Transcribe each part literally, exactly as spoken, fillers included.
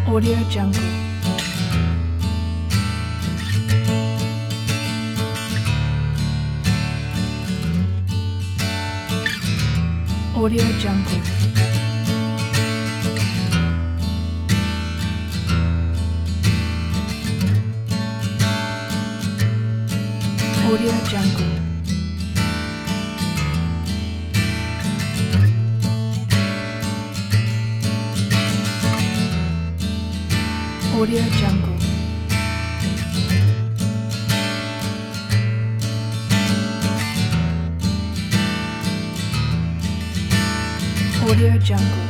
Audio Jungle. Audio Jungle. Audio Jungle. Audio Jungle. Audio Jungle.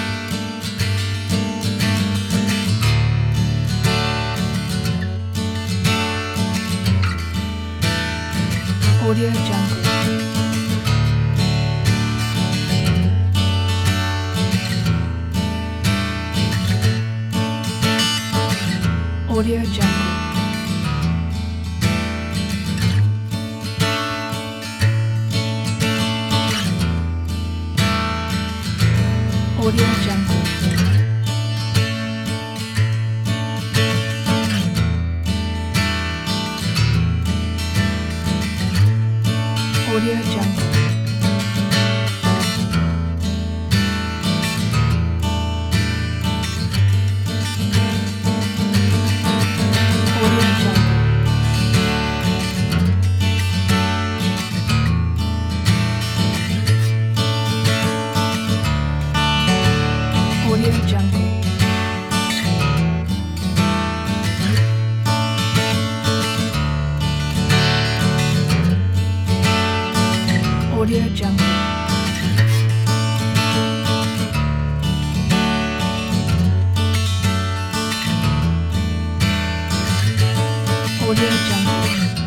Audio Jungle. Audio Jungle. Audio Jungle. Audio Jungle. Audio Jungle. Audio Jungle. Audio Jungle.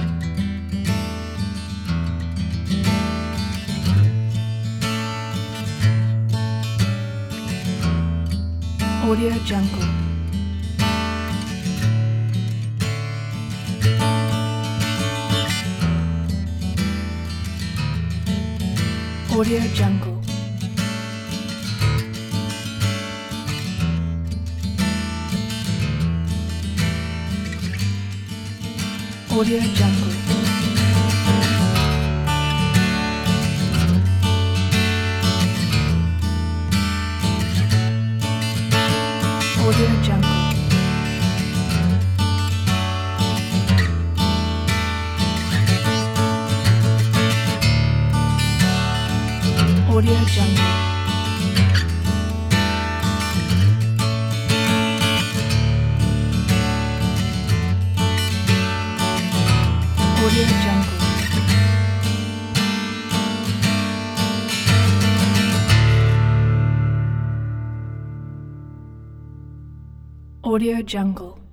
Audio Jungle. Audio Jungle. Audio Jungle. Audio Jungle. Audio Jungle. Audio Jungle. Audio Jungle.